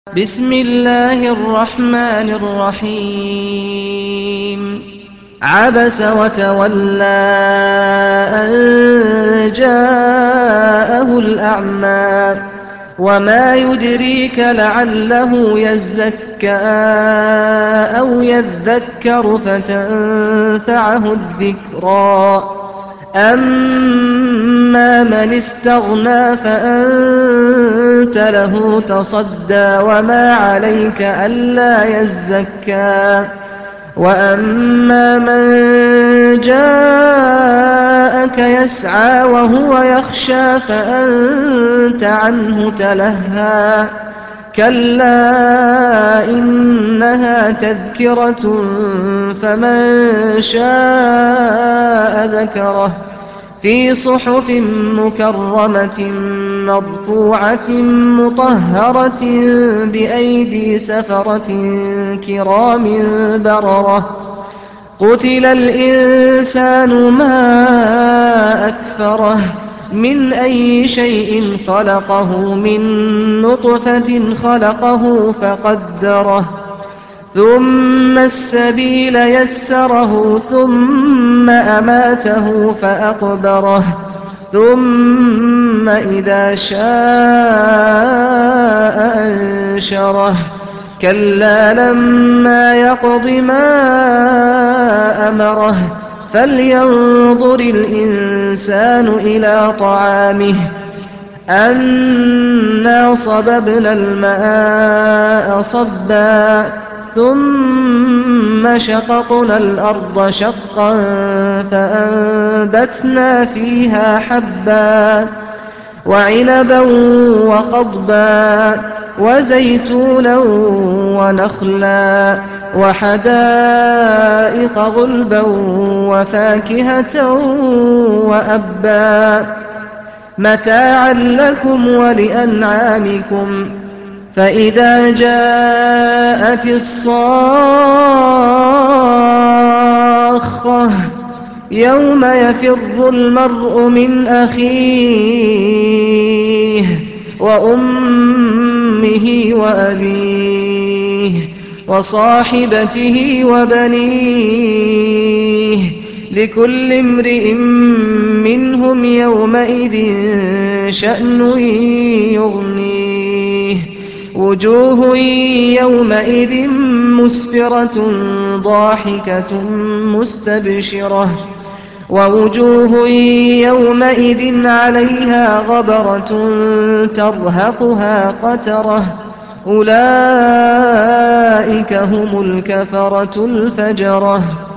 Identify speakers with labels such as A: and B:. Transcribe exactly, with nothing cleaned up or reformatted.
A: بسم الله الرحمن الرحيم عبس وتولى أن جاءه الأعمى وما يدريك لعله يزكى أو يذكر فتنفعه الذكرى أما من استغنى فأنت له تصدى وما عليك ألا يزكى وأما من جاءك يسعى وهو يخشى فأنت عنه تلهى كلا إنها تذكرة فمن شاء ذكره في صحف مكرمة مرفوعة مطهرة بأيدي سفرة كرام بررة قتل الإنسان ما أكفره من أي شيء خلقه من نطفة خلقه فقدره ثم السبيل يسره ثم أماته فأقبره ثم إذا شاء أنشره كلا لما يقض ما أمره فلينظر الإنسان إلى طعامه أنا صببنا الماء صبا ثم شققنا الأرض شقا فأنبتنا فيها حبا وعنبا وقضبا وزيتونا ونخلا وحدائق غلبا وفاكهة وأبا متاعا لكم ولأنعامكم فإذا جاءت الصاخة يوم يفر المرء من أخيه وأمه وأبيه وصاحبته وبنيه لكل امرئ منهم يومئذ شأن يغنيه وجوه يومئذ مسفرة ضاحكة مستبشرة ووجوه يومئذ عليها غبرة ترهقها قترة أولئك هم الكفرة الفجرة.